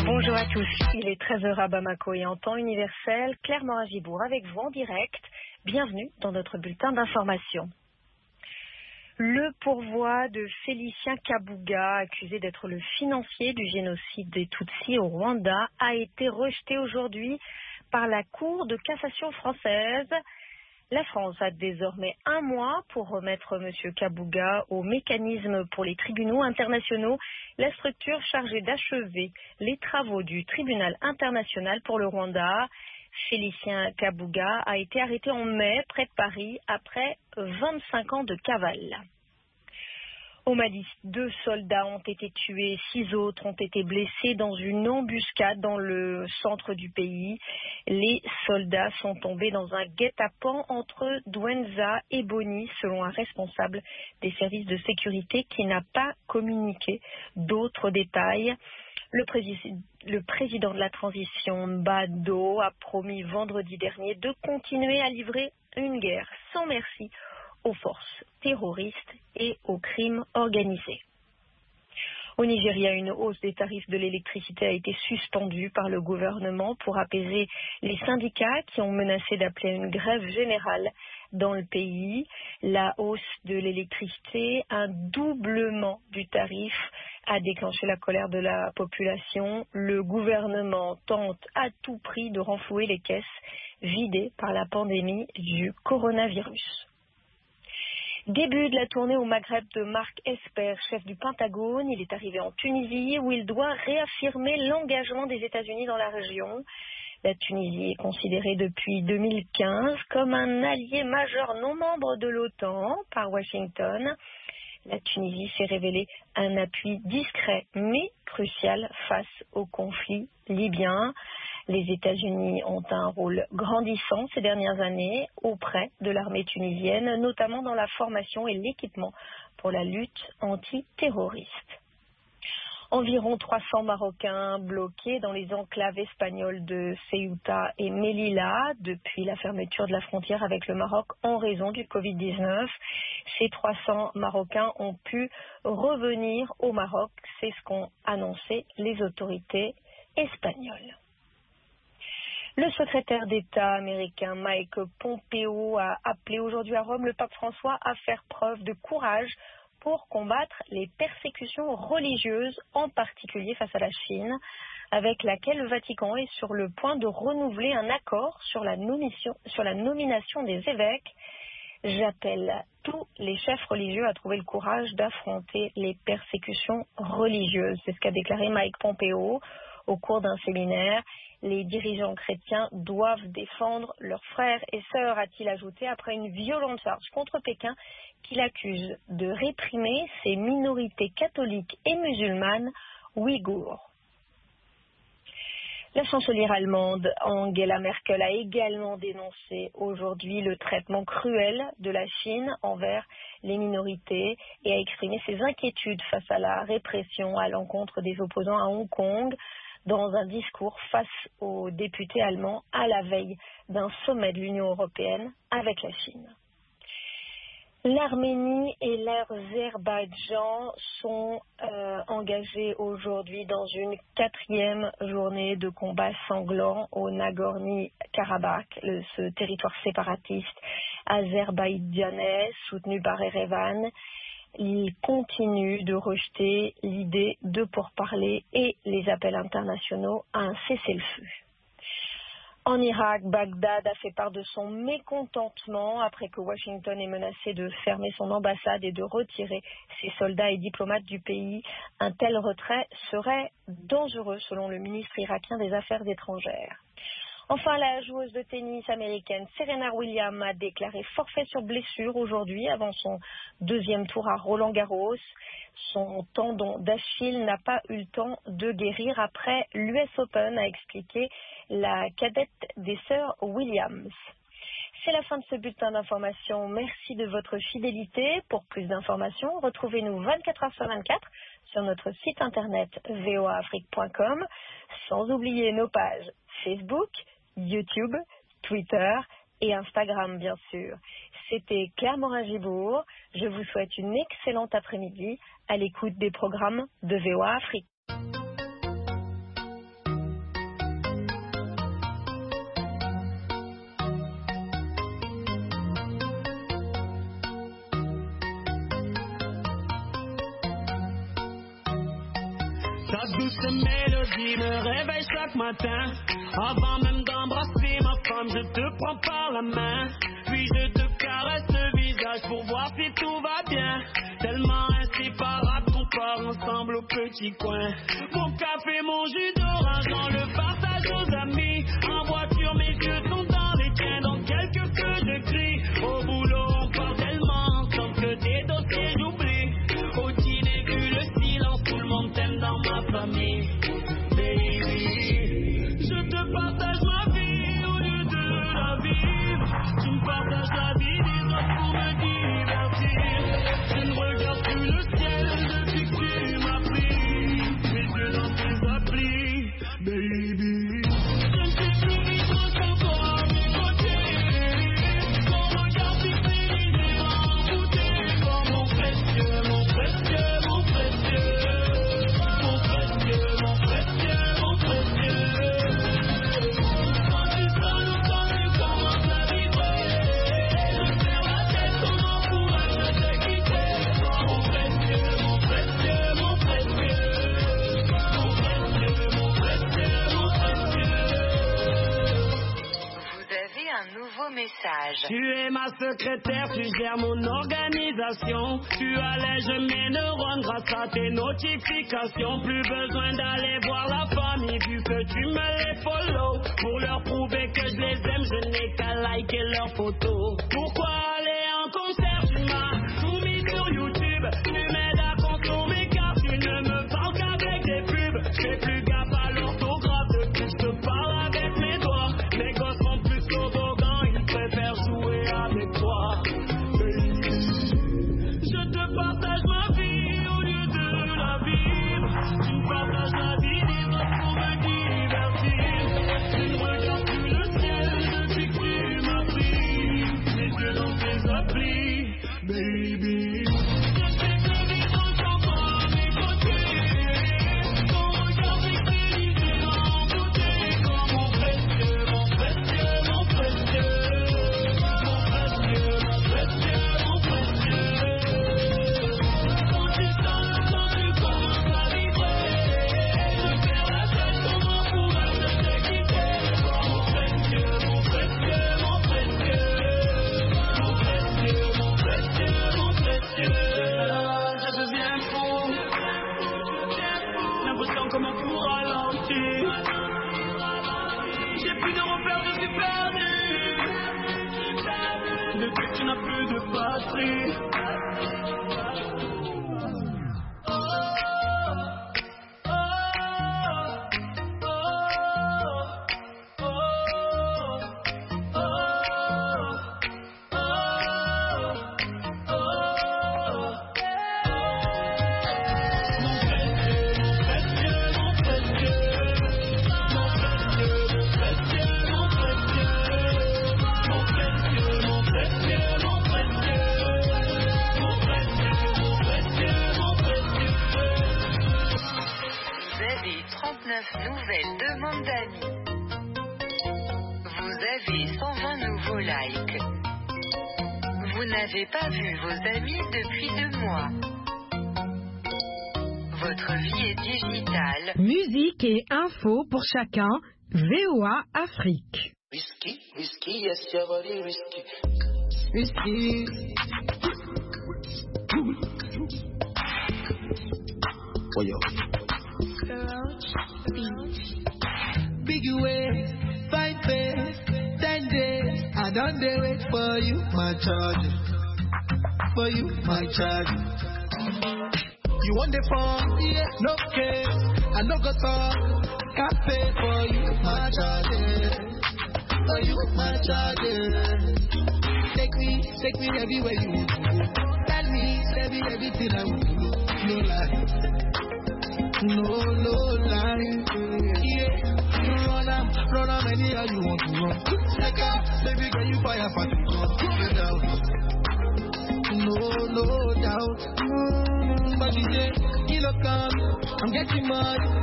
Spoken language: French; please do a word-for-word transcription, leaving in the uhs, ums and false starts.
Bonjour à tous, il est treize heures à Bamako et en temps universel, Claire Morin-Gibourg avec vous en direct. Bienvenue dans notre bulletin d'information. Le pourvoi de Félicien Kabuga, accusé d'être le financier du génocide des Tutsis au Rwanda, a été rejeté aujourd'hui par la Cour de cassation française. La France a désormais un mois pour remettre M. Kabuga au mécanisme pour les tribunaux internationaux, la structure chargée d'achever les travaux du tribunal international pour le Rwanda. Félicien Kabuga a été arrêté en mai près de Paris après vingt-cinq ans de cavale. Au Mali, deux soldats ont été tués, six autres ont été blessés dans une embuscade dans le centre du pays. Les soldats sont tombés dans un guet-apens entre Douenza et Boni, selon un responsable des services de sécurité qui n'a pas communiqué d'autres détails. Le, président, le président de la transition, Mbado, a promis vendredi dernier de continuer à livrer une guerre sans merci aux forces terroristes et aux crimes organisés. Au Nigeria, une hausse des tarifs de l'électricité a été suspendue par le gouvernement pour apaiser les syndicats qui ont menacé d'appeler une grève générale dans le pays. La hausse de l'électricité, un doublement du tarif, a déclenché la colère de la population. Le gouvernement tente à tout prix de renflouer les caisses vidées par la pandémie du coronavirus. Début de la tournée au Maghreb de Mark Esper, chef du Pentagone. Il est arrivé en Tunisie où il doit réaffirmer l'engagement des États-Unis dans la région. La Tunisie est considérée depuis deux mille quinze comme un allié majeur non membre de l'OTAN par Washington. La Tunisie s'est révélée un appui discret mais crucial face au conflit libyen. Les États-Unis ont un rôle grandissant ces dernières années auprès de l'armée tunisienne, notamment dans la formation et l'équipement pour la lutte antiterroriste. Environ trois cents Marocains bloqués dans les enclaves espagnoles de Ceuta et Melilla depuis la fermeture de la frontière avec le Maroc en raison du covid dix-neuf. Ces trois cents Marocains ont pu revenir au Maroc, c'est ce qu'ont annoncé les autorités espagnoles. Le secrétaire d'État américain Mike Pompeo a appelé aujourd'hui à Rome le pape François à faire preuve de courage pour combattre les persécutions religieuses, en particulier face à la Chine, avec laquelle le Vatican est sur le point de renouveler un accord sur la nomination, sur la nomination des évêques. J'appelle tous les chefs religieux à trouver le courage d'affronter les persécutions religieuses. C'est ce qu'a déclaré Mike Pompeo au cours d'un séminaire. Les dirigeants chrétiens doivent défendre leurs frères et sœurs, a-t-il ajouté, après une violente charge contre Pékin qu'il accuse de réprimer ces minorités catholiques et musulmanes ouïghours. La chancelière allemande Angela Merkel a également dénoncé aujourd'hui le traitement cruel de la Chine envers les minorités et a exprimé ses inquiétudes face à la répression à l'encontre des opposants à Hong Kong dans un discours face aux députés allemands à la veille d'un sommet de l'Union européenne avec la Chine. L'Arménie et l'Azerbaïdjan sont euh, engagés aujourd'hui dans une quatrième journée de combat sanglant au Nagorno-Karabakh, le, ce territoire séparatiste azerbaïdjanais soutenu par Erevan. Il continue de rejeter l'idée de pourparlers et les appels internationaux à un cessez-le-feu. En Irak, Bagdad a fait part de son mécontentement après que Washington ait menacé de fermer son ambassade et de retirer ses soldats et diplomates du pays. Un tel retrait serait dangereux selon le ministre irakien des Affaires étrangères. Enfin, la joueuse de tennis américaine Serena Williams a déclaré forfait sur blessure aujourd'hui avant son deuxième tour à Roland-Garros. Son tendon d'Achille n'a pas eu le temps de guérir après l'U S Open, a expliqué la cadette des sœurs Williams. C'est la fin de ce bulletin d'information. Merci de votre fidélité. Pour plus d'informations, retrouvez-nous vingt-quatre heures sur vingt-quatre sur notre site internet v o a afrique point com, sans oublier nos pages Facebook, YouTube, Twitter et Instagram, bien sûr. C'était Claire Morin-Gibourg. Je vous souhaite une excellente après-midi à l'écoute des programmes de V O A Afrique. Ta douce mélodie me réveille chaque matin. Avant même d'embrasser ma femme, je te prends par la main. Puis je te caresse le visage pour voir si tout va bien. Tellement inséparable qu'on part ensemble au petit coin. Mon café, mon jus d'orange, on le partage aux amis. En voiture, mes yeux sont dans les tiens, donc quelques que je crie. Au boulot, on parle tellement ensemble que des dossiers j'oublie. Au dîner, vu le silence, tout le monde t'aime dans ma famille. Baby, je te partage ma vie au lieu de la vivre. Tu me partages la vie des autres pour me divertir. Je ne regarde plus le ciel depuis que tu m'as pris. Mes yeux dans tes applis, baby. Je ne sais plus vivre sans toi à mes côtés. Ton regard si fini, j'ai envoûté. Comme mon précieux, mon précieux, mon précieux. Mon précieux, mon précieux, mon précieux. Quand tu sonnes ou quand tu commences à vibrer, je perds la tête, comment pourrais-je te quitter? Mon précieux, mon précieux, mon précieux. Mon précieux, mon précieux, mon précieux. Vous avez un nouveau message. Tu es ma secrétaire, tu gères mon organisation. Tu allèges mes neurones grâce à tes notifications. Plus besoin d'aller voir la famille vu que tu me les follow. Pour leur prouver que je les aime, je n'ai qu'à liker leurs photos. Pourquoi aller en concert? Tu m'as soumis sur YouTube. Tu m'aides à consommer car tu ne me parles qu'avec des pubs. Je fais plus gaffe à l'orthographe depuis que je te parle avec mes doigts. Mes gosses sont plus toboggans, ils préfèrent jouer avec toi. Baby, je te partage ma vie au lieu de la vivre. Tu me partages la vie des autres pour me divertir. Tu ne regardes plus le ciel depuis que tu m'as pris. Les yeux dans tes applis, baby. Je sais que vivre sans toi à mes côtés. Ton regard fixé, j'ai envoûté. Comme mon précieux, mon précieux, mon précieux. Mon précieux, mon précieux, mon précieux. Quand tu sonnes, quand tu commences à vibrer, je perds la tête, comment pourrais-je te quitter? Mon précieux, mon précieux, mon précieux. Mon précieux, mon précieux, mon précieux. Je deviens fou. L'impression comme un fou ralenti. J'ai plus de repères, je suis perdu. Depuis que tu n'as plus de patrie. Oh, oh, oh, oh, oh, oh. Mon précieux, mon précieux, mon précieux. Mon précieux, mon précieux, mon précieux. Mon précieux, mon précieux, mon précieux. Mon précieux, mon précieux, mon précieux. Vous avez trente-neuf nouvelles demandes d'amis. Vous avez cent vingt nouveaux likes. Vous n'avez pas vu vos amis depuis deux mois. Votre vie est digitale. Musique et info pour chacun, V O A Afrique. Risky, risky, yes, your body risky. Risky. Oh, yo. Big way, fine face, ten days. I don't dare wait for you, my charge. For you, my charge. You want the phone? Yeah, no case. I no go talk. Can't pay for you, my charge. For you, my charge. Take me, take me everywhere you want to go. Tell me, tell me everything I want to do. No lie, no, no lie. Yeah, you run am, run am anyhow you want to run. Take out, baby girl, you fire for the gun. No, no doubt. Mm, but she said, kilo come, I'm getting mad.